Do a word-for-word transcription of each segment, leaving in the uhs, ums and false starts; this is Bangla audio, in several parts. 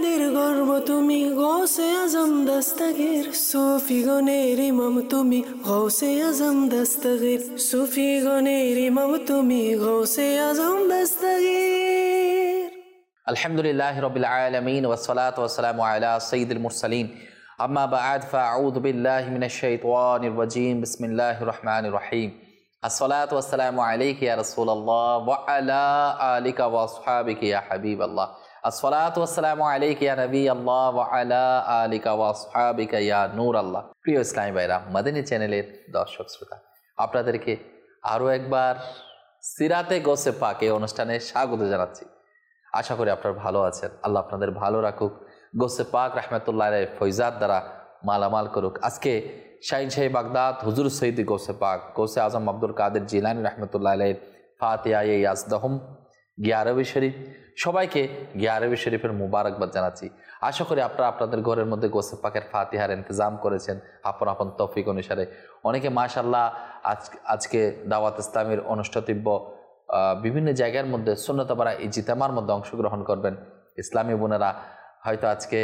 আমাদের গর্ব তুমি গৌসে আজম দস্তগীর, সুফি গণের ইমাম তুমি গৌসে আজম দস্তগীর, সুফি গণের ইমাম তুমি গৌসে আজম দস্তগীর। আলহামদুলিল্লাহি রাব্বিল আলামিন ওয়াস সালাতু ওয়াস সালামু আলা সাইয়্যিদিল মুরসালিন, আম্মা বা'দ, ফাআউযু বিল্লাহি মিনাশ শাইতানির রাজীম, বিসমিল্লাহির রহমানির রহিম। আসসালাতু ওয়াস সালামু আলাইকা ইয়া রাসূলুল্লাহ ওয়া আলা আলিকা ওয়া আসহাবিকা ইয়া হাবিবাল্লাহ। আসসালাতু ওয়াস সালামু আলাইকা ইয়া নবিয়াল্লাহ ওয়া আলা আলিকা ওয়া আসহাবিকা ইয়া নূরাল্লাহ। প্রিয় ইসলামী ভাইরা, মাদানী চ্যানেলের দর্শক শ্রোতা, আপনাদেরকে আরও একবার সিরাতে গৌসে পাক এই অনুষ্ঠানে স্বাগত জানাচ্ছি। আশা করি আপনারা ভালো আছেন। আল্লাহ আপনাদের ভালো রাখুক, গৌসে পাক রাহমাতুল্লাহ আলাইহি ফয়জাত দ্বারা মালামাল করুক। আজকে শাহিন শাহী বাগদাদ হুজুর সৈয়দ গৌসে পাক গৌসে আজম আব্দুল কাদের জিলানী রাহমাতুল্লাহ আলাইহি ফাতিহা ইয়াজদাহুম গিয়ারবি শরীফ, সবাইকে গিয়ারবি শরীফের মুবারকবাদ জানাচ্ছি। আশা করি আপনারা আপনাদের ঘরের মধ্যে গৌসে পাকের ফাতিহার ইন্তজাম করেছেন আপন আপন তৌফিক অনুসারে। অনেকে মাশাআল্লাহ আজ আজকে দাওয়াত ইসলামের অনুষ্ঠিতব্য বিভিন্ন জায়গার মধ্যে সুন্নতপাড়া ইজতিমার মধ্যে অংশগ্রহণ করবেন। ইসলামী বোনেরা হয়তো আজকে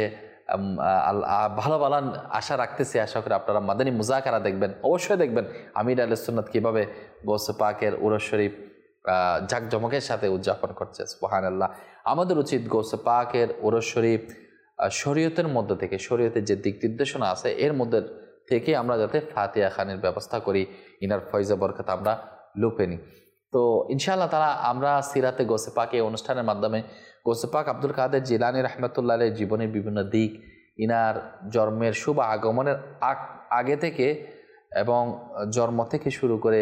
ভালো ভালো আশা রাখতেছি। আশা করি আপনারা মাদানী মুজাকারা দেখবেন, অবশ্যই দেখবেন আমির আহলে সুন্নাত কীভাবে গৌসে পাকের উরস শরীফ জাঁকজমকের সাথে উদযাপন করছে। সুবহানাল্লাহ। আমাদের উচিত গৌসে পাকের উরস শরীফ শরীয়তের মধ্য থেকে, শরীয়তের যে দিক নির্দেশনা আছে এর মধ্যে থেকে আমরা যাতে ফাতিহা খানের ব্যবস্থা করি, ইনার ফয়জা বরকত আমরা লুপে নিই। তো ইনশাআল্লাহ তারা আমরা সিরাতে গৌসে পাক এই অনুষ্ঠানের মাধ্যমে গৌসে পাক আব্দুল কাদের জিলানী রাহমাতুল্লাহ আলাইহি জীবনের বিভিন্ন দিক, ইনার জন্মের শুভ আগমনের আগে থেকে এবং জন্ম থেকে শুরু করে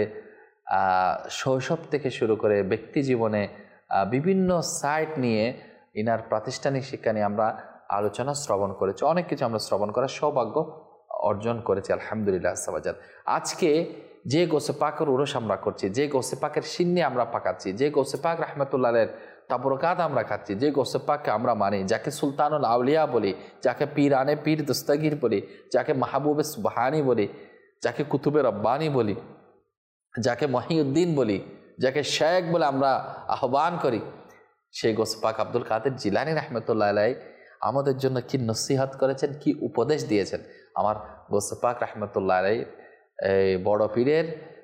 শৈশব থেকে শুরু করে ব্যক্তি জীবনে বিভিন্ন সাইট নিয়ে ইনার প্রাতিষ্ঠানিক শিক্ষা নিয়ে আমরা আলোচনা শ্রবণ করেছি। অনেক কিছু আমরা শ্রবণ করার সৌভাগ্য অর্জন করেছি আলহামদুলিল্লাহ। আজকে যে গৌসে পাকের উরস আমরা করছি, যে গৌসে পাকের সিন্নি আমরা পাকাচ্ছি, যে গৌসে পাক রাহমাতুল্লাহ আলাইহির তাবরকাত আমরা খাচ্ছি, যে গৌসে পাককে আমরা মানি, যাকে সুলতানুল আউলিয়া বলি, যাকে পীরানে পীর দস্তগীর বলি, যাকে মাহবুবে সুবহানি বলি, যাকে কুতুবে রব্বানি বলি, যাকে মহিউদ্দিন বলি, যাকে শেখ বলে আমরা আহ্বান করি, সেই গৌসে পাক আব্দুল কাদের জিলানী রাহমাতুল্লাহ আলাইহি আমাদের জন্য কি নসিহত করেছেন, কি উপদেশ দিয়েছেন। আমার গৌসে পাক রাহমাতুল্লাহ আলাইহি এই বড় পীরের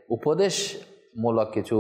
উপদেশমূলক কিছু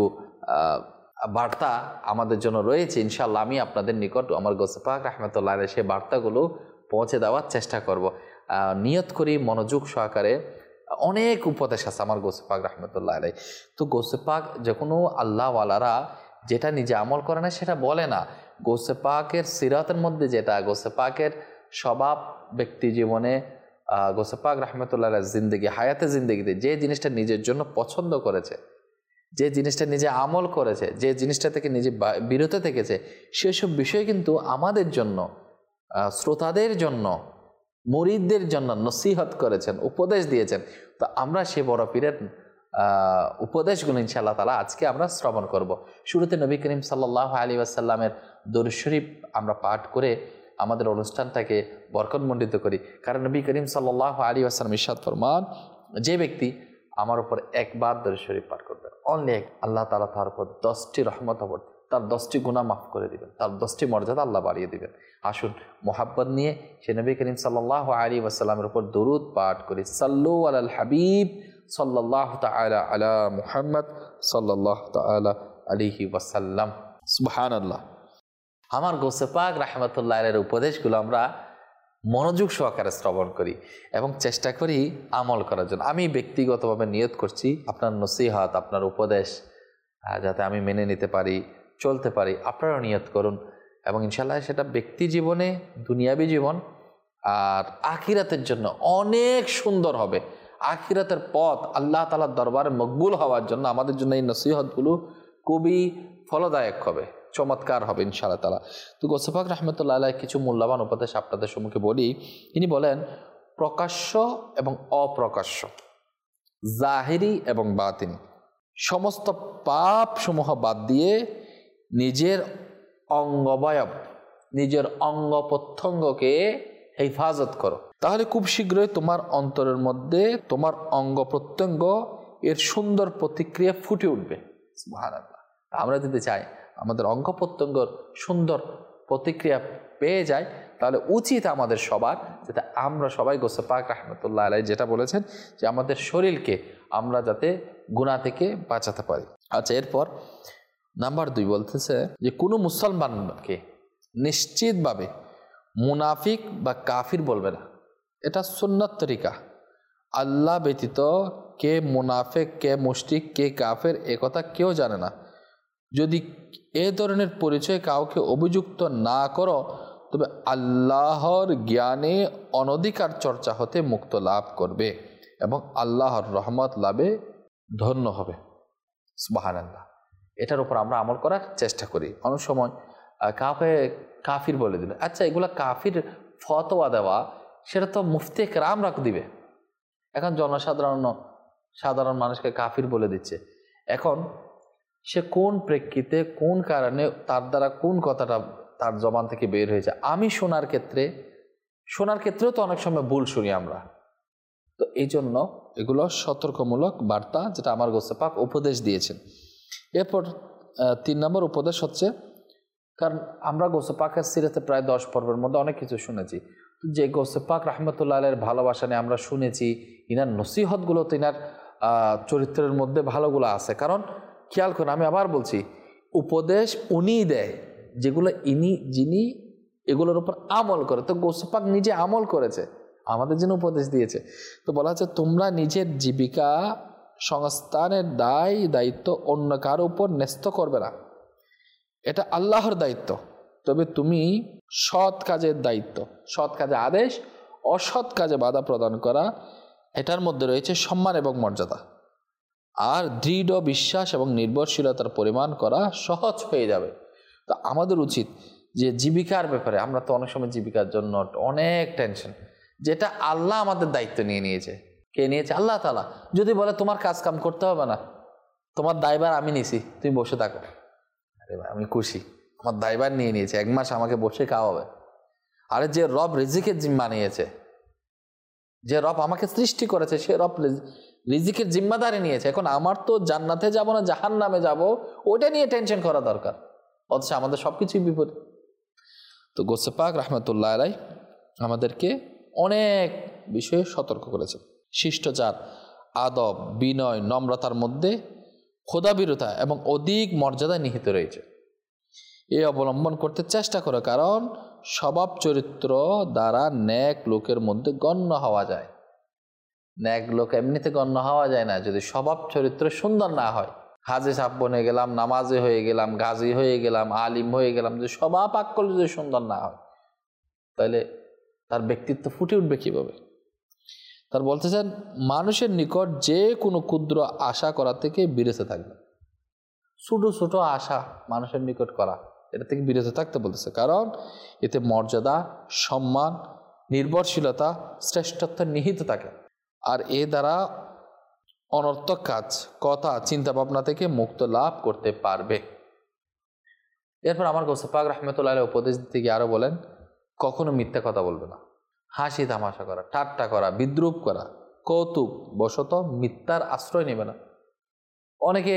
বার্তা আমাদের জন্য রয়েছে। ইনশাআল্লাহ আমি আপনাদের নিকট আমার গৌসে পাক রাহমাতুল্লাহ আলাইহি সেই বার্তাগুলো পৌঁছে দেওয়ার চেষ্টা করব। নিয়ত করি মনোযোগ সহকারে। অনেক উপদেশ আছে আমার গৌসে পাক রাহমাতুল্লাহ আলাইহি। তো গৌসে পাক যে কোনো আল্লাহওয়ালারা যেটা নিজে আমল করে না সেটা বলে না। গৌসে পাকের সিরাতের মধ্যে যেটা, গৌসে পাকের স্বভাব ব্যক্তি জীবনে, গৌসে পাক রাহমাতুল্লাহ আলাইহি জিন্দেগি হায়াতে জিন্দেগিতে যে জিনিসটা নিজের জন্য পছন্দ করেছে, যে জিনিসটা নিজে আমল করেছে, যে জিনিসটা থেকে নিজে বিরত থেকেছে, সেসব বিষয় কিন্তু আমাদের জন্য, শ্রোতাদের জন্য, মুরিদদের জন্য নসিহত করেছেন, উপদেশ দিয়েছেন। তো আমরা সে বড় পীরের উপদেশগুলো ইনশাআল্লাহ তাআলা আজকে আমরা শ্রবণ করব। শুরুতে নবী করিম সাল্লাল্লাহু আলাইহি ওয়াসাল্লামের দরুদ শরীফ আমরা পাঠ করে আমাদের অনুষ্ঠানটাকে বরকতমণ্ডিত করি। কারণ নবী করিম সাল্লাল্লাহু আলাইহি ওয়াসাল্লাম ইরশাদ ফরমান, যে ব্যক্তি আমার উপর একবার দরুদ শরীফ পাঠ করবে, অনলি এক, আল্লাহ তাআলা তার উপর দশটি রহমত হবে, তার দশটি গুনাহ মাফ করে দিবেন, তার দশটি মর্যাদা আল্লাহ বাড়িয়ে দিবেন। আসুন মোহাব্বত নিয়ে সে নবী করিম সাল্লাল্লাহু আলাইহি ওয়াসাল্লামের উপর দরুদ পাঠ করি। সাল্লু আলাল হাবিব সাল্লাল্লাহু তাআলা আলা মুহাম্মদ সাল্লাল্লাহু তাআলা আলাইহি ওয়াসাল্লাম। সুবহানাল্লাহ। আমার গৌসে পাক রাহমাতুল্লাহ আলাইহির উপদেশগুলো আমরা মনোযোগ সহকারে শ্রবণ করি এবং চেষ্টা করি আমল করার জন্য। আমি ব্যক্তিগতভাবে নিয়ত করছি আপনার নসিহত, আপনার উপদেশ যাতে আমি মেনে নিতে পারি, চলতে পারি। আপনারাও নিয়ত করুন এবং ইনশাআল্লাহ সেটা ব্যক্তি জীবনে, দুনিয়াবী জীবন আর আখিরাতের জন্য অনেক সুন্দর হবে। আখিরাতের পথ আল্লাহ তাআলার দরবারে মকবুল হওয়ার জন্য আমাদের জন্য এই নসিহতগুলো খুবই ফলদায়ক হবে, চমৎকার হবে ইনশাআল্লাহ তাআলা। তো গৌসে পাক রাহমাতুল্লাহ আলাইহি কিছু মূল্যবান উপদেশ আপনাদের সম্মুখে বলি। তিনি বলেন, প্রকাশ্য এবং অপ্রকাশ্য, জাহিরি এবং বাতিনি, সমস্ত পাপ সমূহ বাদ দিয়ে নিজের অঙ্গবয়ব, নিজের অঙ্গ প্রত্যঙ্গকে হেফাজত করো, তাহলে খুব শীঘ্রই তোমার অন্তরের মধ্যে তোমার অঙ্গ প্রত্যঙ্গ এর সুন্দর প্রতিক্রিয়া ফুটে উঠবে। সুবহানাল্লাহ। আমরা যদি চাই আমাদের অঙ্গ প্রত্যঙ্গর সুন্দর প্রতিক্রিয়া পেয়ে যায়, তাহলে উচিত আমাদের সবার যাতে আমরা সবাই গোসে পাক রাহমাতুল্লাহ আলাইহি যেটা বলেছেন যে আমাদের শরীরকে আমরা যাতে গুনাহ থেকে বাঁচাতে পারি। আচ্ছা, এরপর নাম্বার দুই বলতেছে যে কোনো মুসলমানকে নিশ্চিতভাবে মুনাফিক বা কাফির বলবে না। এটা সুন্নাত তরিকা। আল্লাহ ব্যতীত কে মুনাফিক, কে মুশরিক, কে কাফের এ কথা কেউ জানে না। যদি এ ধরনের পরিচয় কাউকে অভিযুক্ত না করো তবে আল্লাহর জ্ঞানে অনধিকার চর্চা হতে মুক্ত লাভ করবে এবং আল্লাহর রহমত লাভে ধন্য হবে। সুবহানাল্লাহ। এটার উপর আমরা আমল করার চেষ্টা করি। অনেক সময় কাউকে কাফির বলে দিল, আচ্ছা এগুলা কাফির ফতোয়া দেওয়া সেটা তো মুফতি কেরাম রাখ দিবে। এখন জনসাধারণ সাধারণ মানুষকে কাফির বলে দিচ্ছে। এখন সে কোন প্রেক্ষিতে কোন কারণে তার দ্বারা কোন কথাটা তার জবান থেকে বের হয়েছে, আমি শোনার ক্ষেত্রে শোনার ক্ষেত্রেও তো অনেক সময় ভুল শুনি আমরা। তো এই জন্য এগুলো সতর্কমূলক বার্তা যেটা আমার গোসে পাক উপদেশ দিয়েছেন। এরপর তিন নম্বর উপদেশ হচ্ছে, কারণ আমরা গোসে পাকের সিরাতে প্রায় দশ পর্বের মধ্যে অনেক কিছু শুনেছি, যে গোসে পাক রাহমাতুল্লাহ আলাইহির ভালোবাসা নিয়ে আমরা শুনেছি, ইনার নসিহতগুলো তো ইনার চরিত্রের মধ্যে ভালোগুলো আছে। কারণ খেয়াল করুন, আমি আবার বলছি, উপদেশ উনিই দেয় যেগুলো ইনি যিনি এগুলোর উপর আমল করে। তো গোসে পাক নিজে আমল করেছে, আমাদের জন্য উপদেশ দিয়েছে। তো বলা হচ্ছে তোমরা নিজের জীবিকা সংস্থানের দায় দায়িত্ব অন্য কারো উপর ন্যস্ত করবে না, এটা আল্লাহর দায়িত্ব। তবে তুমি সৎ কাজের দায়িত্ব, সৎ কাজে আদেশ, অসৎ কাজে বাধা প্রদান করা, এটার মধ্যে রয়েছে সম্মান এবং মর্যাদা। আর দৃঢ় বিশ্বাস এবং নির্ভরশীলতার পরিমাণ করা সহজ হয়ে যাবে। তো আমাদের উচিত যে জীবিকার ব্যাপারে, আমরা তো অনেক সময় জীবিকার জন্য অনেক টেনশন, যেটা আল্লাহ আমাদের দায়িত্ব নিয়ে নিয়েছে। কে নিয়েছে? আল্লাহ তাআলা। যদি বলে তোমার কাজ কাম করতে হবে না, তোমার দায়ভার আমি নিছি, তুমি বসে থাকো, আরে ভাই আমি খুশি, আমার দায়ভার নিয়ে নিয়েছে, এক মাস আমাকে বসে খাওয়াবে। আরে যে রব রিজিকের জিম্মা নিয়েছে, যে রব আমাকে সৃষ্টি করেছে, সে রব রিজিকের জিম্মাদারি নিয়েছে। এখন আমার তো জান্নাতে যাব না জাহান্নামে যাব, ওটা নিয়ে টেনশন করা দরকার, অথচ আমাদের সবকিছুই বিপরীত। তো গোসে পাক রাহমাতুল্লাহ আলাইহি আমাদেরকে অনেক বিষয়ে সতর্ক করেছে। শিষ্টাচার, আদব, বিনয়, নম্রতার মধ্যে খোদাভীরতা এবং অধিক মর্যাদা নিহিত রয়েছে। এ অবলম্বন করতে চেষ্টা করো, কারণ স্বভাব চরিত্র দ্বারা নেক লোকের মধ্যে গণ্য হওয়া যায়। নেক লোক এমনিতে গণ্য হওয়া যায় না যদি স্বভাব চরিত্র সুন্দর না হয়। হাজে সাহেব বনে গেলাম, নামাজে হয়ে গেলাম, গাজী হয়ে গেলাম, আলিম হয়ে গেলাম, যদি স্বভাব আক্কল যদি সুন্দর না হয় তাহলে তার ব্যক্তিত্ব ফুটে উঠবে কিভাবে? তার বলতেছেন মানুষের নিকট যে কোনো ক্ষুদ্র আশা করা থেকে বিরত থাকবে। ছোট ছোট আশা মানুষের নিকট করা, এটা থেকে বিরত থাকতে বলতেছে, কারণ এতে মর্যাদা, সম্মান, নির্ভরশীলতা, শ্রেষ্ঠত্ব নিহিত থাকে। আর এ দ্বারা অনর্থক কাজ, কথা, চিন্তা ভাবনা থেকে মুক্ত লাভ করতে পারবে। এরপর আমার গোসে পাক রাহমাতুল্লাহ আলাইহি উপদেশ দিতে গিয়ে আরো বলেন, কখনো মিথ্যা কথা বলবে না। হাসি তামাশা করা, ঠাট্টা করা, বিদ্রুপ করা, কৌতুক বশত মিথ্যার আশ্রয় নেবে না। অনেকে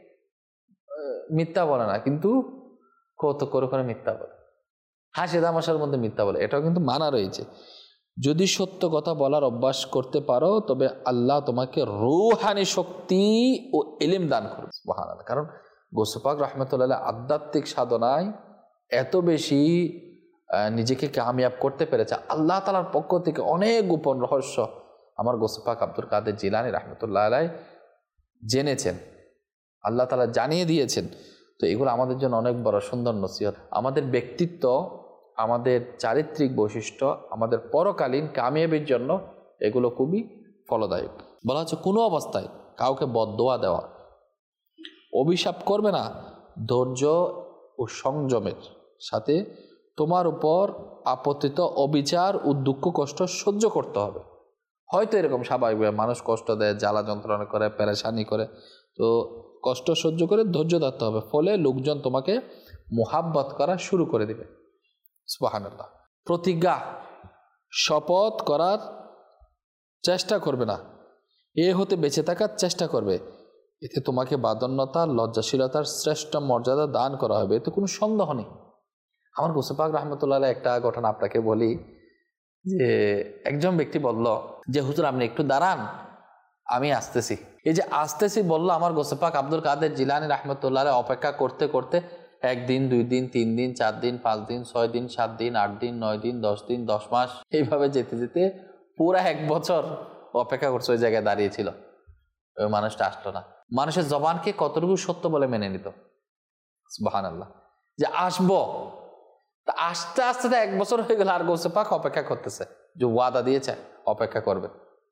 মিথ্যা বলে না, কিন্তু কৌতুক করে করে মিথ্যা বলে, হাসি তামাশার মধ্যে মিথ্যা বলে, এটাও কিন্তু মানা রয়েছে। যদি সত্য কথা বলার অভ্যাস করতে পারো তবে আল্লাহ তোমাকে রূহানি শক্তি ও ইলম দান করবে। সুবহানাল্লাহ। কারণ গোসে পাক রাহমাতুল্লাহ আধ্যাত্মিক সাধনায় এত বেশি নিজেকে কামিয়াব করতে পেরেছে, আল্লাহ তাআলার পক্ষ থেকে অনেক গোপন রহস্য আমার গোসে পাক আব্দুল কাদের জিলানী রাহমাতুল্লাহ আলাইহি জেনেছেন, আল্লাহ তাআলা জানিয়ে দিয়েছেন। তো এগুলো আমাদের জন্য অনেক বড় সুন্দর নসিহত। আমাদের ব্যক্তিত্ব, আমাদের চারিত্রিক বৈশিষ্ট্য, আমাদের পরকালীন কামিয়াবির জন্য এগুলো খুবই ফলদায়ক। বলা হচ্ছে কোনো অবস্থায় কাউকে বদদোয়া দেওয়া, অভিশাপ করবে না, ধৈর্য ও সংযমের সাথে তোমার উপর আপতিত অবিচার ও দুঃখ কষ্ট সহ্য করতে হবে। হয়তো এরকম স্বাভাবিক, মানুষ কষ্ট দেয়, জ্বালা যন্ত্রণা করে, পেরেশানি করে, তো কষ্ট সহ্য করে ধৈর্য ধরতে হবে। ফলে লোকজন তোমাকে মুহাব্বত করা শুরু করে দেবে। সুবহানাল্লাহ। প্রতিজ্ঞা, শপথ করার চেষ্টা করবে না, এ হতে বেঁচে থাকার চেষ্টা করবে, এতে তোমাকে বাদন্যতা, লজ্জাশীলতার শ্রেষ্ঠ মর্যাদা দান করা হবে, এতে কোনো সন্দেহ নেই। আমার গৌসে পাক রহমতুল্লাহ একটা ঘটনা আপনাকে বলি, যে একজন ব্যক্তি বলল যে হুজুর আপনি একটু দাঁড়ান, আমি আসতেছি। এই যে আসতেছি বললো, আমার গৌসে পাক আব্দুল কাদের জিলানী রহমতুল্লাহ অপেক্ষা করতে করতে একদিন, দুই দিন, তিন দিন, চার দিন, পাঁচ দিন, ছয় দিন, সাত দিন, আট দিন, নয় দিন, দশ দিন, দশ মাস, এইভাবে যেতে যেতে পুরা এক বছর অপেক্ষা করছে, ওই জায়গায় দাঁড়িয়েছিল। ওই মানুষটা আসলো না। মানুষের জবানকে কতটুকু সত্য বলে মেনে নিত, সুবহানাল্লাহ, যে আসবো। তা আস্তে আস্তে এক বছর হয়ে গেল, আর গৌসে পাক অপেক্ষা করতেছে, যে ওয়াদা দিয়েছে অপেক্ষা করবে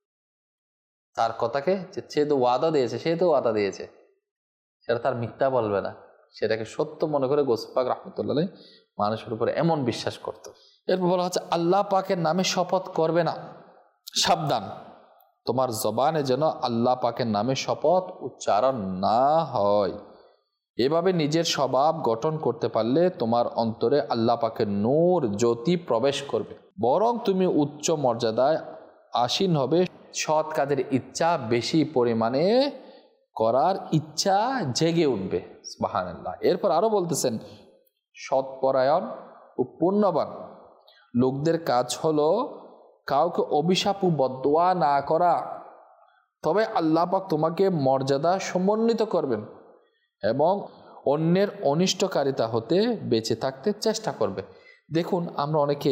তার কথাকে, সে তো ওয়াদা দিয়েছে, সে তো ওয়াদা দিয়েছে, সেটা তার মিথ্যা বলবে না, সেটাকে সত্য মনে করে গৌসে পাক রহমতুল্লাহ মানুষের উপরে এমন বিশ্বাস করত। এরপর বলা হচ্ছে আল্লাহ পাকের নামে শপথ করবে না, সাবধান, তোমার জবানে যেন আল্লাহ পাকের নামে শপথ উচ্চারণ না হয়। এভাবে নিজের স্বভাব গঠন করতে পারলে তোমার অন্তরে আল্লাহ পাকের নূর জ্যোতি প্রবেশ করবে, বরং তুমি উচ্চ মর্যাদায় আসীন হবে। সৎ কাজের ইচ্ছা বেশি পরিমাণে করার ইচ্ছা জেগে উঠবে, সুবহানাল্লাহ। এরপর আরো বলতেছেন, সৎপরায়ণ ও পুণ্যবান লোকদের কাজ হলো কাউকে অভিশাপ ও বদদোয়া না করা, তবে আল্লাহ পাক তোমাকে মর্যাদা সমন্বিত করবেন এবং অন্যের অনিষ্টকারিতা হতে বেঁচে থাকতে চেষ্টা করবে। দেখুন, আমরা অনেকে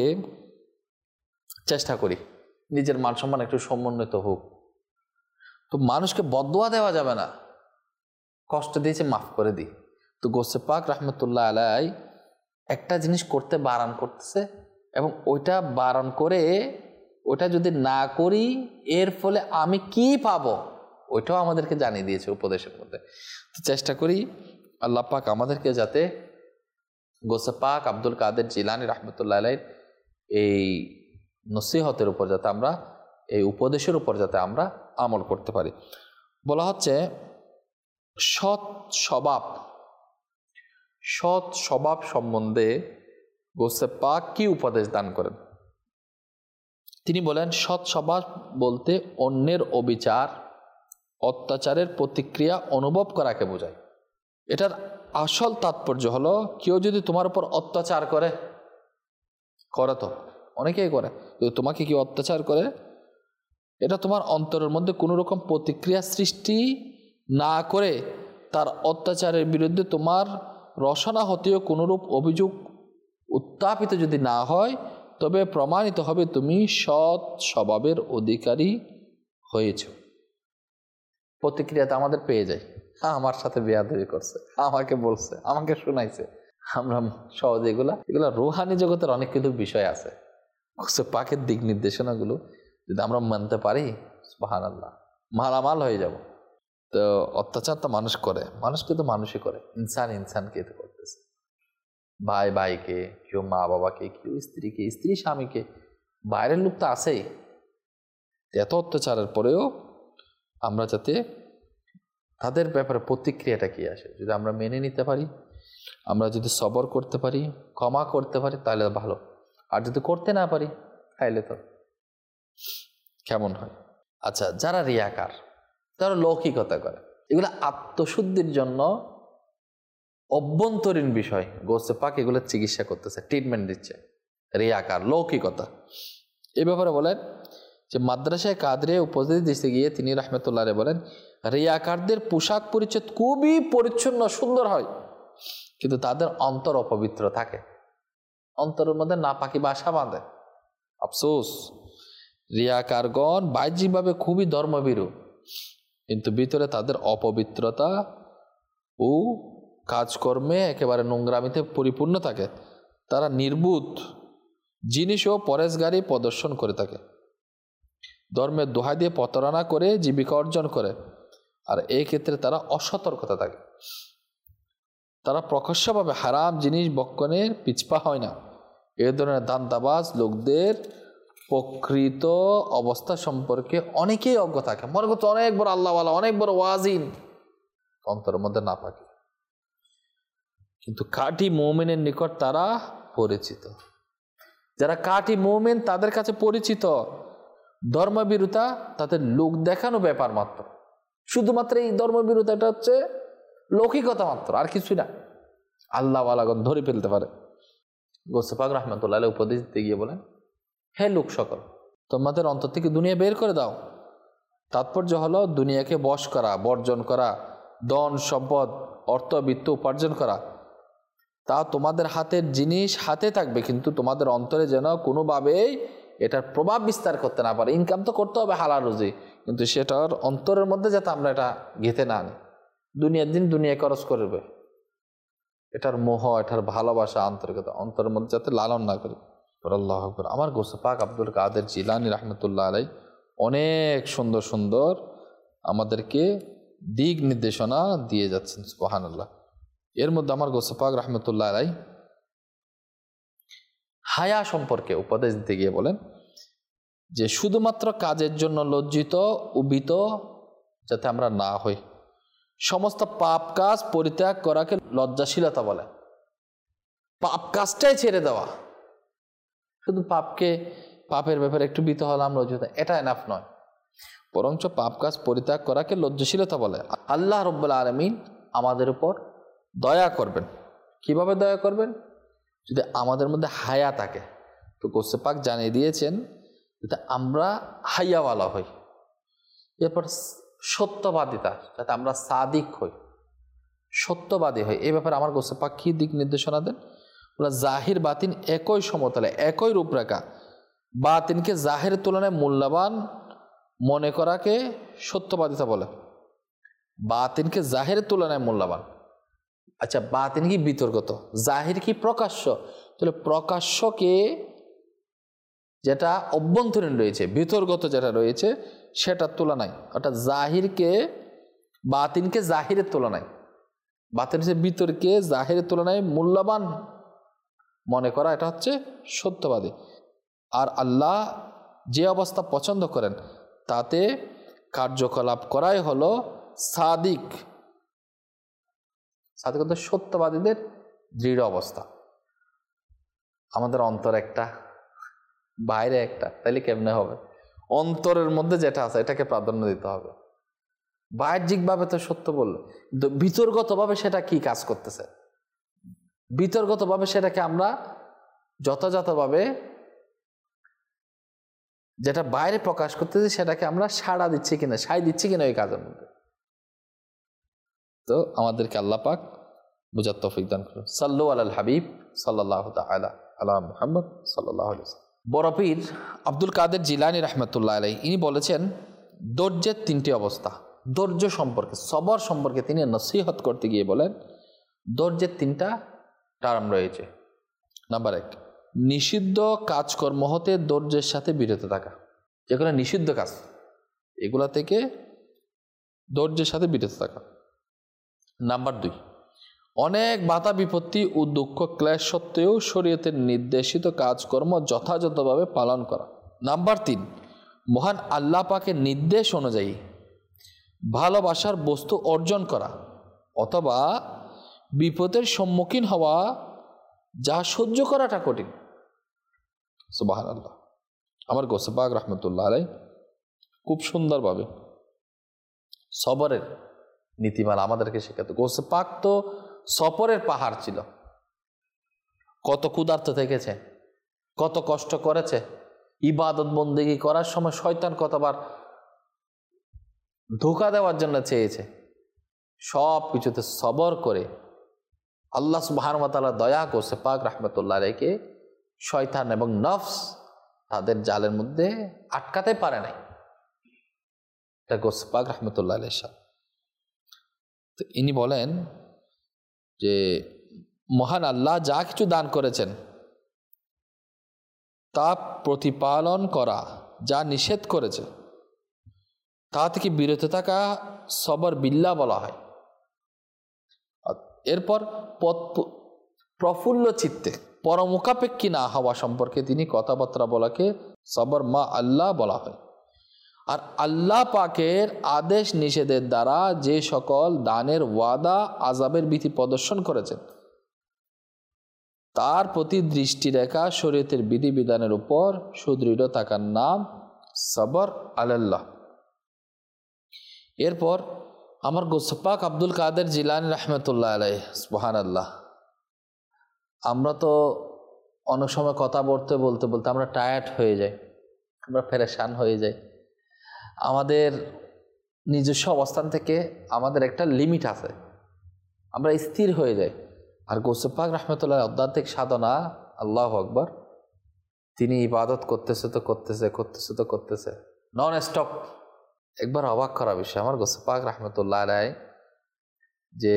চেষ্টা করি নিজের মান সম্মান একটু সমন্বিত হোক, তো মানুষকে বদদোয়া দেওয়া যাবে না, কষ্ট দিয়েছে মাফ করে দিই। তো গৌসে পাক রহমতুল্লাহ আলাই একটা জিনিস করতে বারণ করতেছে, এবং ওইটা বারণ করে ওটা যদি না করি এর ফলে আমি কি পাবো ওইটাও আমাদেরকে জানিয়ে দিয়েছে উপদেশের মধ্যে। তো চেষ্টা করি আল্লাহ পাক আমাদেরকে যাতে গৌসে পাক আব্দুল কাদের জিলানী রহমতুল্লাহ আলাইহির এই নসিহতের উপর যাতে আমরা, এই উপদেশের উপর যাতে আমরা আমল করতে পারি। বলা হচ্ছে সৎ স্বভাব, সৎ স্বভাব সম্বন্ধে গৌসে পাক কি উপদেশ দান করেন? তিনি বলেন, সৎ স্বভাব বলতে অন্যের অবিচার, অত্যাচারের প্রতিক্রিয়া অনুভব করাকে বোঝায়। এটার আসল তাৎপর্য হলো, কেউ যদি তোমার উপর অত্যাচার করে, করে তো অনেকেই করে, যদি তোমাকে কেউ অত্যাচার করে, এটা তোমার অন্তরের মধ্যে কোনো রকম প্রতিক্রিয়া সৃষ্টি না করে তার অত্যাচারের বিরুদ্ধে তোমার রসনা হতেও কোনোরূপ অভিযোগ উত্থাপিত যদি না হয়, তবে প্রমাণিত হবে তুমি সৎ স্বভাবের অধিকারী হয়েছ। প্রতিক্রিয়াতে আমাদের পেয়ে যায়, হ্যাঁ আমার সাথে বেয়াদবি করছে, আমাকে বলছে, আমাকে শোনাইছে, আমরা সহজে এগুলা এগুলা রুহানি জগতের অনেক কিছু বিষয় আছে, পাকের দিক নির্দেশনাগুলো যদি আমরা মানতে পারি, সুবহানাল্লাহ, মালামাল হয়ে যাব। তো অত্যাচার তো মানুষ করে, মানুষকে তো মানুষই করে, ইনসান ইনসানকে তো করতেছে, ভাই ভাইকে, কেউ মা বাবাকে, কেউ স্ত্রীকে, স্ত্রী স্বামীকে, বাইরের লোক তো আছেই। এত অত্যাচারের পরেও আমরা যাতে তাদের ব্যাপারে প্রতিক্রিয়াটা কি আসে যদি আমরা মেনে নিতে পারি, আমরা যদি সবর করতে পারি, ক্ষমা করতে পারি, তাহলে ভালো। আর যদি করতে না পারি তাহলে তো কেমন হয়। আচ্ছা, যারা রিয়াকার, তারা লৌকিকতা করে, এগুলো আত্মশুদ্ধির জন্য অভ্যন্তরীণ বিষয়, গৌসে পাক এগুলো চিকিৎসা করতেছে, ট্রিটমেন্ট দিচ্ছে। রিয়াকার, লৌকিকতা, এই ব্যাপারে বলেন যে মাদ্রাসায় কাদরে উপদেশ দিতে গিয়ে তিনি রহমতুল্লাহ বলেন, রিয়াকারদের পোশাক পরিচ্ছদ খুবই পরিচ্ছন্ন সুন্দর হয়, কিন্তু তাদের অন্তর অপবিত্র থাকে, অন্তরের মধ্যে নাপাকি বাসা বাঁধে। আফসোস, রিয়াকারগণ বাহ্যিকভাবে খুবই ধর্মভীরু, কিন্তু ভিতরে তাদের অপবিত্রতা ও কাজকর্মে একেবারে নোংরামিতে পরিপূর্ণ থাকে। তারা নির্বুধ জিনিসও পরেশগারি প্রদর্শন করে থাকে, ধর্মের দোহাই দিয়ে প্রতারণা করে জীবিকা অর্জন করে, আর এই ক্ষেত্রে তারা অসতর্কতা থাকে। তারা প্রকাশ্যভাবে হারাম জিনিস বক্ষণের পিছপা হয় না। এ ধরনের দান্দাবাজ লোকদের প্রকৃত অবস্থা সম্পর্কে অনেকেই অজ্ঞ থাকে, মনে করছে অনেক বড় আল্লাহওয়ালা, অনেক বড় ওয়াজিন, অন্তরের মধ্যে না পাকে। কিন্তু কাঠি মুমিনের নিকট তারা পরিচিত। যারা কাঠি মুমিন তাদের কাছে পরিচিত। ধর্মবিরোধা তাদের লোক দেখানো ব্যাপার মাত্র, শুধুমাত্র এই ধর্মবিরোধাটা হচ্ছে লৌকিকতা মাত্র, আর কিছুই না। আল্লাহওয়ালাগণ ধরে ফেলতে পারে। গৌসে পাক রাহমাতুল্লাহ আলাইহি উপদেশ দিতে গিয়ে বলেন, হে লোক সকল, তোমাদের অন্তর থেকে দুনিয়া বের করে দাও। তাৎপর্য হলো দুনিয়াকে বশ করা, বর্জন করা, ধন সম্পদ অর্থ বিত্ত উপার্জন করা। তা তোমাদের হাতের জিনিস হাতে থাকবে, কিন্তু তোমাদের অন্তরে যেন কোনোভাবেই এটার প্রভাব বিস্তার করতে না পারে। ইনকাম তো করতে হবে হালাল রুজি, কিন্তু সেটার অন্তরের মধ্যে যাতে আমরা এটা গেঁথে না আনি, দুনিয়ার দিন দুনিয়া খরচ করবে, এটার মোহ, এটার ভালোবাসা, আন্তরিকতা অন্তরের মধ্যে যাতে লালন না করি। আল্লাহু আকবার। আমার গৌসে পাক আব্দুল কাদের জিলানী রাহমাতুল্লাহ আলাইহি অনেক সুন্দর সুন্দর আমাদেরকে দিক নির্দেশনা দিয়ে যাচ্ছেন, সুবহানাল্লাহ। এর মধ্যে আমার গৌসে পাক রাহমাতুল্লাহ আলাইহি হায়া সম্পর্কে উপদেশ দিতে গিয়ে বলেন যে শুধুমাত্র কাজের জন্য লজ্জিত উবিত যাতে আমরা না হই। সমস্ত পাপ কাজ পরিত্যাগ করাকে লজ্জাশীলতা বলে। পাপ কাজটাই ছেড়ে দেওয়া, শুধু পাপকে পাপের ব্যাপারে একটু ভীত হলাম, লজ্জিত, এটা এনাফ নয়, বরঞ্চ পাপ কাজ পরিত্যাগ করাকে লজ্জাশীলতা বলে। আল্লাহ রাব্বুল আলামিন আমাদের উপর দয়া করবেন। কিভাবে দয়া করবেন? যদি আমাদের মধ্যে হায়া থাকে। তো গৌসে পাক জানিয়ে দিয়েছেন যাতে আমরা হায়াওয়ালা হই। এরপর সত্যবাদিতা, যাতে আমরা সাদিক হই, সত্যবাদী হই। এই ব্যাপারে আমার গৌসে পাক কি দিক নির্দেশনা দেন? বলে জাহির বাতিন একই সমতলে, একই রূপরেখা। বাতিনকে জাহির তুলনায় মূল্যবান মনে করাকে সত্যবাদিতা বলে। বাতিনকে জাহির তুলনায় মূল্যবান। আচ্ছা, বাতিন কি বিতর্কত, জাহির কি প্রকাশ্য? তাহলে প্রকাশ্যকে যেটা অভ্যন্তরীণ রয়েছে, বিতর্কত যেটা রয়েছে সেটার তুলনায়, অর্থাৎ জাহিরকে বাতিনকে জাহিরের তুলনায়, বাতিন হচ্ছে বিতর্কে জাহিরের তুলনায় মূল্যবান মনে করা, এটা হচ্ছে সত্যবাদী। আর আল্লাহ যে অবস্থা পছন্দ করেন তাতে কার্যকলাপ করাই হলো সাদিক। সাদিক হচ্ছে সত্যবাদীদের দৃঢ় অবস্থা। আমাদের অন্তর একটা, বাইরে একটা, তাইলে কেমনে হবে? অন্তরের মধ্যে যেটা আছে এটাকে প্রাধান্য দিতে হবে। বাহ্যিকভাবে তো সত্য বললো, কিন্তু বিতর্কতভাবে সেটা কি কাজ করতেছে, বিতর্কতভাবে সেটাকে আমরা যথাযথভাবে যেটা বাইরে প্রকাশ করতেছি সেটাকে আমরা সাড়া দিচ্ছি কিনা, সাই দিচ্ছি কিনা ওই কাজের মধ্যে। তো আমাদেরকে আল্লাহ পাক বুঝার তৌফিক দান করুন। সাল্লু আলাল হাবিব সাল্লাল্লাহু তাআলা আলা মুহাম্মদ সাল্লাল্লাহু আলাইহি ওয়াসাল্লাম। বড় পীর আব্দুল কাদের জিলানী রাহমাতুল্লাহ আলাইহি ইনি বলেছেন ধৈর্যের তিনটি অবস্থা। ধৈর্য সম্পর্কে, সবর সম্পর্কে তিনি নসিহত করতে গিয়ে বলেন ধৈর্যের তিনটা টার্ম রয়েছে। নাম্বার এক, নিষিদ্ধ কাজকর্ম হতে ধৈর্যের সাথে বিরত থাকা। যেগুলো নিষিদ্ধ কাজ এগুলা থেকে ধৈর্যের সাথে বিরত থাকা। নাম্বার দুই, অনেক বাধা বিপত্তি ও দুঃখ ক্লেশ সত্ত্বেও শরীয়তের নির্দেশিত কাজকর্ম যথাযথভাবে পালন করা। নাম্বার তিন, মহান আল্লাহ পাকের নির্দেশ অনুযায়ী ভালোবাসার বস্তু অর্জন করা অথবা বিপদের সম্মুখীন হওয়া যা সহ্য করাটা কঠিন। সুবহানাল্লাহ। আমার গৌসে পাক রাহমাতুল্লাহ আলাইহি খুব সুন্দরভাবে সবরের নীতিমালা আমাদেরকে শেখাতো। গৌসে পাক তো সফরের পাহাড় ছিল, কত ক্ষুধার্ত থেকেছে, কত কষ্ট করেছে, ইবাদত বন্দেগী করার সময় শয়তান কতবার ধোঁকা দেওয়ার জন্য চেয়েছে, সব কিছুতে সবর করে আল্লাহ সুবহানাহু ওয়া তাআলা দয়া গৌসে পাক রাহমাতুল্লাহ আলাইহিকে শয়তান এবং নফস তাদের জালের মধ্যে আটকাতে পারে নাই। এটা গৌসে পাক রাহমাতুল্লাহ আলাইহি। তো ইনি বলেন যে মহান আল্লাহ যা কিছু দান করেছেন তা প্রতিপালন করা, যা নিষেধ করেছে তা থেকে বিরত থাকা সবর বিল্লাহ বলা হয়। এরপর প্রফুল্ল চিত্তে পরমুখাপেক্ষী না হওয়া সম্পর্কে তিনি কথাবার্তা বলাকে সবর মা আল্লাহ বলা হয়। আর আল্লাহ পাকের আদেশ নিষেধের দ্বারা যে সকল দানের ওয়াদা আযাবের ভীতি প্রদর্শন করেছেন তার প্রতি দৃষ্টি রেখা শরীয়তের বিধিবিধানের উপর সুদৃঢ় থাকার নাম সবর আলাল্লাহ। এরপর আমার গৌসে পাক আব্দুল কাদের জিলানী রাহমাতুল্লাহ আলাইহি, সুবহানাল্লাহ। আমরা তো অনেক সময় কথা বলতে বলতে বলতে আমরা টায়ার্ড হয়ে যাই, আমরা পেরেশান হয়ে যাই। আমাদের নিজস্ব অবস্থান থেকে আমাদের একটা লিমিট আছে, আমরা স্থির হয়ে যাই। আর গৌসে পাক রহমতুল্লাহ আধ্যাত্মিক সাধনা, আল্লাহু আকবার, তিনি ইবাদত করতেছে তো করতেছে করতেছে তো করতেছে নন স্টপ। একবার অবাক করা বিষয়, আমার গৌসে পাক রহমতুল্লাহ আলাইহি যে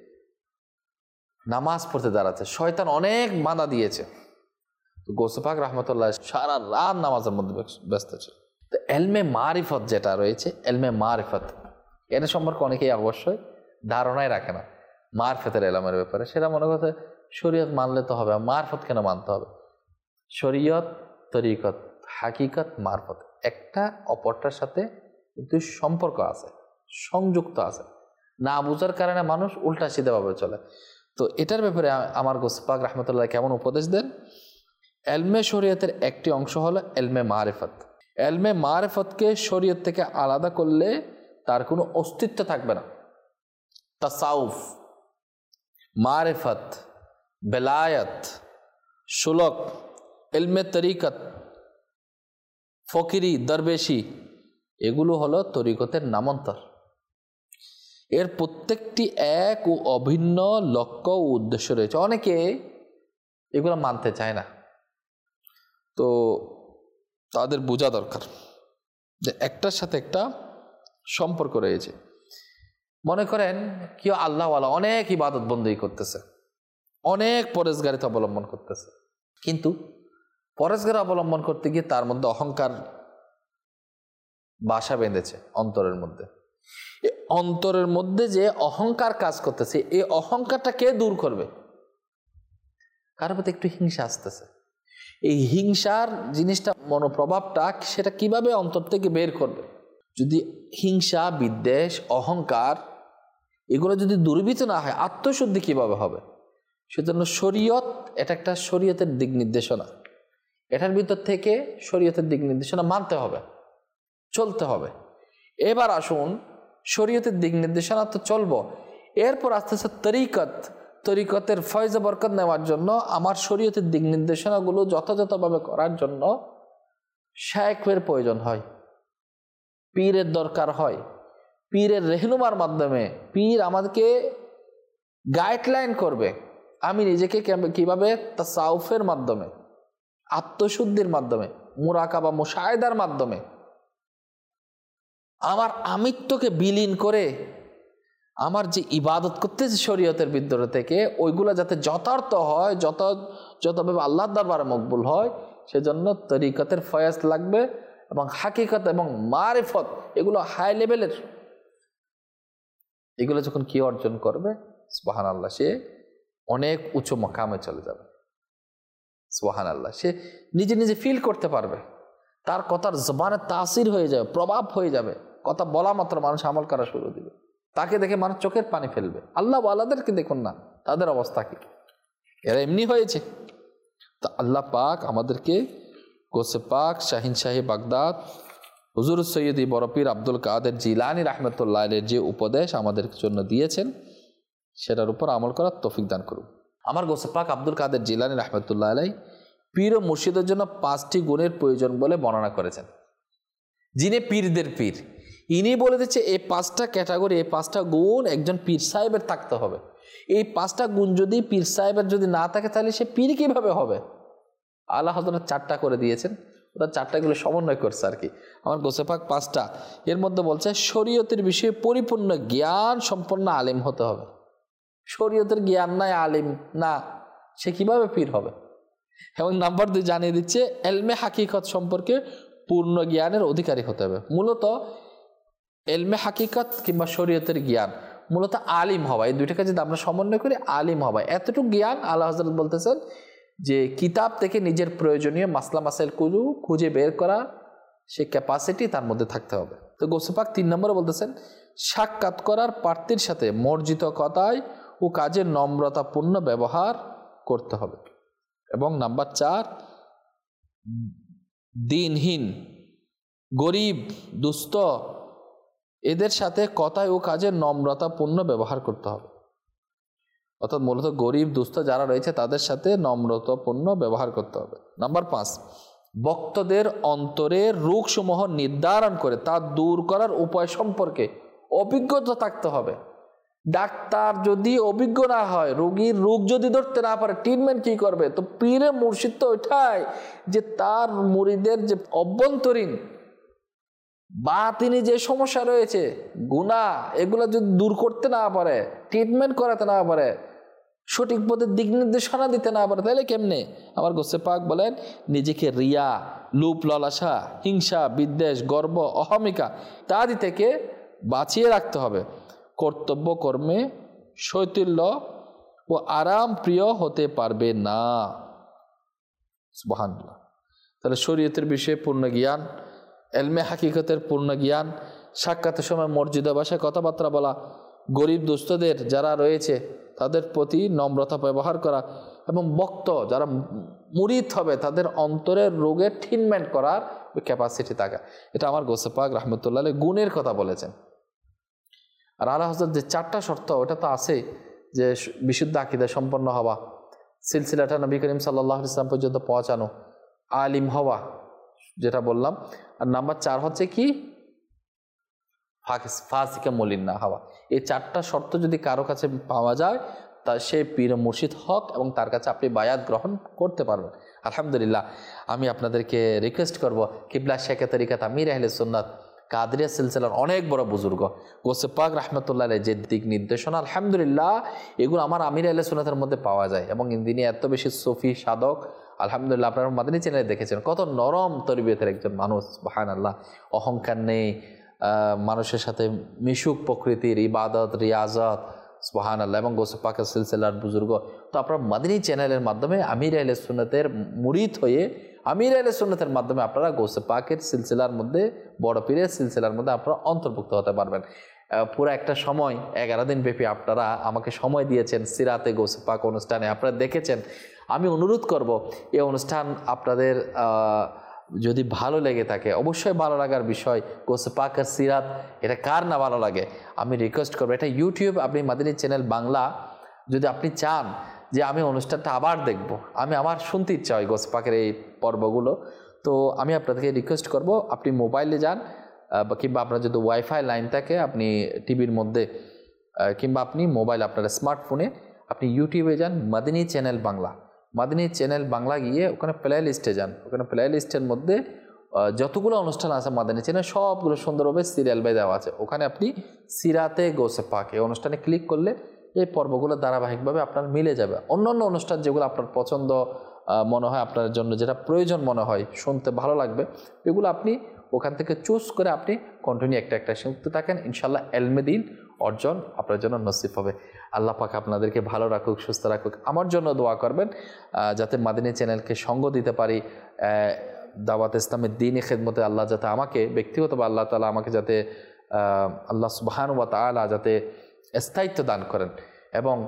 নামাজ পড়তে দাঁড়াচ্ছে, শয়তান অনেক বাধা দিয়েছে, তো গৌসে পাক রহমতুল্লাহ সারা রাত নামাজের মধ্যে ব্যস্ত ছিল। তো এলমে মারিফত যেটা রয়েছে, এলমে মারিফত, এটা সম্পর্কে অনেকেই অবশ্যই ধারণাই রাখে না মারফতের এলমের ব্যাপারে। সেটা মনে করছে শরীয়ত মানলে তো হবে, মারফত কেন মানতে হবে? শরীয়ত, তরিকত, হাকিকত, মারফত একটা অপরটার সাথে কিন্তু সম্পর্ক আছে, সংযুক্ত আছে। না বুঝার কারণে মানুষ উল্টা সিধাভাবে চলে। তো এটার ব্যাপারে আমার গৌসে পাক রহমতুল্লাহ কেমন উপদেশ দেন? এলমে শরীয়তের একটি অংশ হলো এলমে মারিফত। এলমে মারিফতকে শরীয়ত থেকে আলাদা করলে তার কোনো অস্তিত্ব থাকবে না। তাসাউফ, মারিফত, বেলায়ত, সুলক, এলমে তরিকত, ফকিরি, দরবেশি, এগুলো হলো তরিকতের নামান্তর। এর প্রত্যেকটি এক ও অভিন্ন লক্ষ্য ও উদ্দেশ্য রয়েছে। অনেকে এগুলো মানতে চায় না, তো তাদের বোঝা দরকার যে একটার সাথে একটা সম্পর্ক রয়েছে। মনে করেন কেউ আল্লাহওয়ালা অনেক ইবাদত বন্দেগী করতেছে, অনেক পরেজগারিতা অবলম্বন করতেছে, কিন্তু পরেজগারি অবলম্বন করতে গিয়ে তার মধ্যে অহংকার বাসা বেঁধেছে অন্তরের মধ্যে। এই অন্তরের মধ্যে যে অহংকার কাজ করতেছে, এই অহংকারটা কে দূর করবে? কারোর প্রতি একটু হিংসা আসতেছে, এই হিংসার জিনিসটা, মনোপ্রভাবটা, সেটা কিভাবে অন্তর থেকে বের করবে? যদি হিংসা, বিদ্বেষ, অহংকার এগুলো যদি দূরীভূত না হয়, আত্মশুদ্ধি কিভাবে হবে? সেজন্য শরীয়ত, এটা একটা শরীয়তের দিক নির্দেশনা, এটার ভিতর থেকে শরীয়তের দিক নির্দেশনা মানতে হবে, চলতে হবে। এবার আসুন, শরীয়তের দিক নির্দেশনা তো চলবো, এরপর আস্তে আস্তে তরিকত, তরিকতের ফয়জ বরকত নেওয়ার জন্য আমার শরীয়তের দিক নির্দেশনাগুলো যথাযথভাবে করার জন্য শায়েখের প্রয়োজন হয়, পীরের দরকার হয়। পীরের রেহনুমার মাধ্যমে পীর আমাদেরকে গাইডলাইন করবে, আমি নিজেকে কিভাবে তাসাউফের মাধ্যমে, আত্মশুদ্ধির মাধ্যমে, মুরাকাবা মুশাহেদার মাধ্যমে আমার আমিত্বকে বিলীন করে আমার যে ইবাদত করতেছে শরীয়তের ভিতর থেকে, ওইগুলো যাতে যথার্থ হয়, যত যতভাবে আল্লাহর দরবারে মকবুল হয়, সেজন্য তরিকতের ফয়াজ লাগবে। এবং হাকিকত এবং মারিফত এগুলো হাই লেভেলের। এগুলো যখন কি অর্জন করবে, সুবহানাল্লাহ, সে অনেক উঁচু মাকামে চলে যাবে। সুবহানাল্লাহ, সে নিজে নিজে ফিল করতে পারবে, তার কথার জবানে তাসির হয়ে যাবে, প্রভাব হয়ে যাবে। কথা বলা মাত্র মানুষ আমল করা শুরু দিবে, তাকে দেখে মানুষ চোখের পানি ফেলবে। আল্লাহ ওয়ালাদেরকে দেখুন না, তাদের অবস্থা কি, এরা এমনি হয়েছে। তা আল্লাহ পাক আমাদেরকে গৌসে পাক শাহিন শাহী বাগদাদ হুজুর সৈয়দ বরপীর আব্দুল কাদের জিলানী রাহমাতুল্লাহ আলাইহির যে উপদেশ আমাদের জন্য দিয়েছেন, সেটার উপর আমল করার তৌফিক দান করুন। আমার গৌসে পাক আব্দুল কাদের জিলানী রাহমাতুল্লাহ আলাইহি পীর ও মুর্শিদের জন্য পাঁচটি গুণের প্রয়োজন বলে বর্ণনা করেছেন। যিনি পীরদের পীর, ইনি বলে দিচ্ছে এই পাঁচটা ক্যাটাগরি, এই পাঁচটা গুণ একজন পীর সাহেবের থাকতে হবে। এই পাঁচটা গুণ যদি পীর সাহেবের যদি না থাকে, তাহলে সে পীর কিভাবে হবে? আল্লাহ হযরত চারটা করে দিয়েছেন, ওরা চারটাগুলো সমন্বয় করছে আর কি। আমার গৌসে পাক পাঁচটা, এর মধ্যে বলছে শরীয়তের বিষয়ে পরিপূর্ণ জ্ঞান সম্পন্ন আলিম হতে হবে। শরীয়তের জ্ঞান নাই, আলিম না, সে কিভাবে পীর হবে? এবং নাম্বার দুই জানিয়ে দিচ্ছে এলমে হাকিকত সম্পর্কে পূর্ণ জ্ঞানের অধিকারী হতে হবে। মূলত এলমে হাকিকত কিংবা শরীয়তের জ্ঞান, মূলত আলিম হওয়া, এই দুইটাকে যদি আমরা সমন্বয় করি, আলিম হওয়া। এতটুকু জ্ঞান আল্লাহ হযরত বলতেছেন যে কিতাব থেকে নিজের প্রয়োজনীয় মাসলা মাসাইল কুলু খুঁজে বের করা, সে ক্যাপাসিটি তার মধ্যে থাকতে হবে। তো গৌসে পাক তিন নম্বরে বলতেছেন সাক্ষাৎ করার প্রার্থীর সাথে মর্জিত কথায় ও কাজে নম্রতাপূর্ণ ব্যবহার করতে হবে। এবং নাম্বার চার, দিনহীন, গরিব, দুস্থ এদের সাথে কথায় ও কাজে নম্রতাপূর্ণ ব্যবহার করতে হবে। অর্থাৎ মূলত গরিব দুস্থ যারা রয়েছে তাদের সাথে নম্রতাপূর্ণ ব্যবহার করতে হবে। নাম্বার পাঁচ, ভক্তদের অন্তরের রোগসমূহ নির্ধারণ করে তা দূর করার উপায় সম্পর্কে অভিজ্ঞতা থাকতে হবে। ডাক্তার যদি অভিজ্ঞ না হয়, রোগীর রোগ যদি ধরতে না পারে, ট্রিটমেন্ট কি করবে? তো পীরে মুর্শিদ তো ওইটাই যে তার মুরিদের যে অভ্যন্তরীণ বা তিনি যে সমস্যা রয়েছে, গুনাহ, এগুলো যদি দূর করতে না পারে, ট্রিটমেন্ট করাতে না পারে, সঠিক পথে দিক নির্দেশনা দিতে না পারে, তাহলে কেমনে? আমার গোসে পাক বলেন, নিজেকে রিয়া, লোভ লালসা, হিংসা, বিদ্বেষ, গর্ব, অহমিকা ইত্যাদি থেকে বাঁচিয়ে রাখতে হবে। কর্তব্য কর্মে শৈথিল্য ও আরাম প্রিয় হতে পারবে না। সুবহানাল্লাহ। তাহলে শরীয়তের বিষয়ে পূর্ণ জ্ঞান, এলমে হাকিকতের পূর্ণ জ্ঞান, সাক্ষাতের সময় মর্যাদা ভাষায় কথাবার্তা বলা, গরিব দুস্থদের যারা রয়েছে তাদের প্রতি নম্রতা ব্যবহার করা, এবং ভক্ত যারা মুরিদ হবে তাদের অন্তরের রোগের ট্রিটমেন্ট করার ওই ক্যাপাসিটি থাকা। এটা আমার গোসে পাক রহমতুল্লাহ আলাইহি গুণের কথা বলেছেন। আর আলা হযরত যে চারটা শর্ত, ওটা তো আছে যে বিশুদ্ধ আকীদা সম্পন্ন হওয়া, সিলসিলাটা নবী করিম সাল্লাল্লাহু আলাইহি ওয়াসাল্লাম পর্যন্ত পৌঁছানো, আলিম হওয়া যেটা বললাম, আর নাম্বার চার হচ্ছে কি ফাসিকে মলিন না হওয়া। এই চারটা শর্ত যদি কারো কাছে পাওয়া যায় তা সে পীর মুর্শিদ হক এবং তার কাছে আপনি বায়াত গ্রহণ করতে পারবেন। আলহামদুলিল্লাহ। আমি আপনাদেরকে রিকোয়েস্ট করব, কিবলা শেখে তরিকাত আমির আহলে সুন্নাত কাদরিয়া সিলসিলার অনেক বড় বুজুর্গ গোসে পাক রহমতুল্লাহ আলাইহি যে দিক নির্দেশনা, আলহামদুলিল্লাহ এগুলো আমার আমির আহলে সুন্নাতের মধ্যে পাওয়া যায়। এবং তিনি এত বেশি সুফি সাধক, আলহামদুলিল্লাহ। আপনারা মাদানী চ্যানেলে দেখেছেন কত নরম তরবিয়তের একজন মানুষ, সুবহানাল্লাহ। অহংকার নেই, মানুষের সাথে মিশুক প্রকৃতির, ইবাদত, রিয়াজত, সুবহানাল্লাহ। এবং গোসে পাকের সিলসিলার বুজুর্গ। তো আপনারা মাদানী চ্যানেলের মাধ্যমে আমির আহলে সুন্নাতের মুরিদ হয়ে আমির আহলে সুন্নাতের মাধ্যমে আপনারা গোসে পাকের সিলসিলার মধ্যে, বড় পীরের সিলসিলার মধ্যে আপনারা অন্তর্ভুক্ত হতে পারবেন। পুরো একটা সময় এগারো দিন ব্যাপী আপনারা আমাকে সময় দিয়েছেন সিরাতে গোসে পাক অনুষ্ঠানে, আপনারা দেখেছেন। আমি অনুরোধ করব এই অনুষ্ঠান আপনাদের যদি ভালো লেগে থাকে, অবশ্যই ভালো লাগার বিষয়, গোসে পাকের সিরাত এটা কার না ভালো লাগে, আমি রিকোয়েস্ট করবো এটা ইউটিউব আপনি মাদানী চ্যানেল বাংলা যদি আপনি চান যে আমি অনুষ্ঠানটা আবার দেখব, আমি আমার শুনতে ইচ্ছা হয় গোসে পাকের এই পর্বগুলো, তো আমি আপনাদেরকে রিকোয়েস্ট করব আপনি মোবাইলে যান, কিংবা আপনার যদি ওয়াইফাই লাইন থাকে আপনি টিভির মধ্যে, কিংবা আপনি মোবাইল আপনার স্মার্টফোনে আপনি ইউটিউবে যান, মাদানী চ্যানেল বাংলা, মাদানী চ্যানেল বাংলা গিয়ে ওখানে প্লে লিস্টে যান। ওখানে প্লে লিস্টের মধ্যে যতগুলো অনুষ্ঠান আছে মাদানী চ্যানেল সবগুলো সুন্দরভাবে সিরিয়াল বাই দেওয়া আছে। ওখানে আপনি সিরাতে গোসে পাক এই অনুষ্ঠানে ক্লিক করলে এই পর্বগুলো ধারাবাহিকভাবে আপনার মিলে যাবে। অন্য অন্য অনুষ্ঠান যেগুলো আপনার পছন্দ মনে হয়, আপনার জন্য যেটা প্রয়োজন মনে হয়, শুনতে ভালো লাগবে, এগুলো আপনি ওখান থেকে চুজ করে আপনি কন্টিনিউ একটা একটা শুনতে থাকেন। ইনশাল্লাহ এলমে দিন অর্জন আপনার জন্য নসিব হবে। আল্লাহ পাক আপনাদেরকে ভালো রাখুক, সুস্থ রাখুক। আমার জন্য দোয়া করবেন যাতে মাদানী চ্যানেলকে সঙ্গ দিতে পারি, দাওয়াত ইসলামের দ্বীনি খেদমতে আল্লাহ যাতে আমাকে ব্যক্তিগতভাবে আল্লাহ তাআলা আমাকে যাতে আল্লাহ সুবহানাহু ওয়া তাআলা যাতে স্থায়িত্ব দান করেন এবং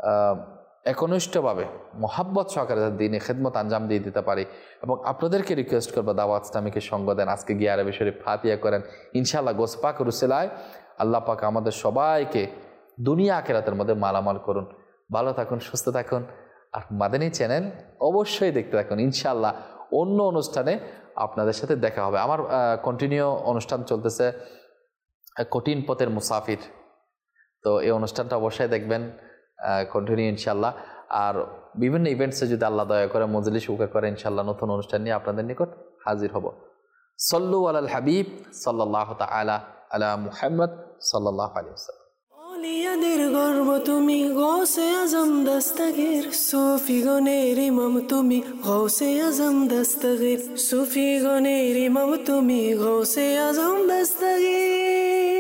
একনিষ্ঠভাবে মহাব্বত সহকারে যাতে দ্বীনি খেদমত আঞ্জাম দিয়ে দিতে পারি। এবং আপনাদেরকে রিকোয়েস্ট করবো দাওয়াত ইসলামীকে সঙ্গ দেন, আজকে গিয়ে আরবি শরীফ ফাতিহা করেন। ইনশাআল্লাহ গোসে পাক রুসিলায় আল্লাহ পাক আমাদের সবাইকে দুনিয়া আখিরাতের মধ্যে মালামাল করুন। ভালো থাকুন, সুস্থ থাকুন, আর মাদানী চ্যানেল অবশ্যই দেখতে থাকুন। ইনশাআল্লাহ অন্য অনুষ্ঠানে আপনাদের সাথে দেখা হবে। আমার কন্টিনিউ অনুষ্ঠান চলতেছে কঠিন পথের মুসাফির, তো এই অনুষ্ঠানটা অবশ্যই দেখবেন কন্টিনিউ ইনশাআল্লাহ। আর বিভিন্ন ইভেন্টসে যদি আল্লাহ দয়া করে মজলিস উকা করে ইনশাআল্লাহ নতুন অনুষ্ঠান নিয়ে আপনাদের নিকট হাজির হব। সল্লু আলাল হাবিব সাল্লাল্লাহু তাআলা আলা মুহাম্মদ সাল্লাল্লাহু আলাইহি ওয়াসাল্লাম। আউলিয়াদের গর্ব তুমি, গৌসে আজম দস্তগীর, সুফি গণের ইমাম তুমি, গৌসে আজম দস্তগীর, সুফি গণের ইমাম তুমি, গৌসে আজম দস্তগীর।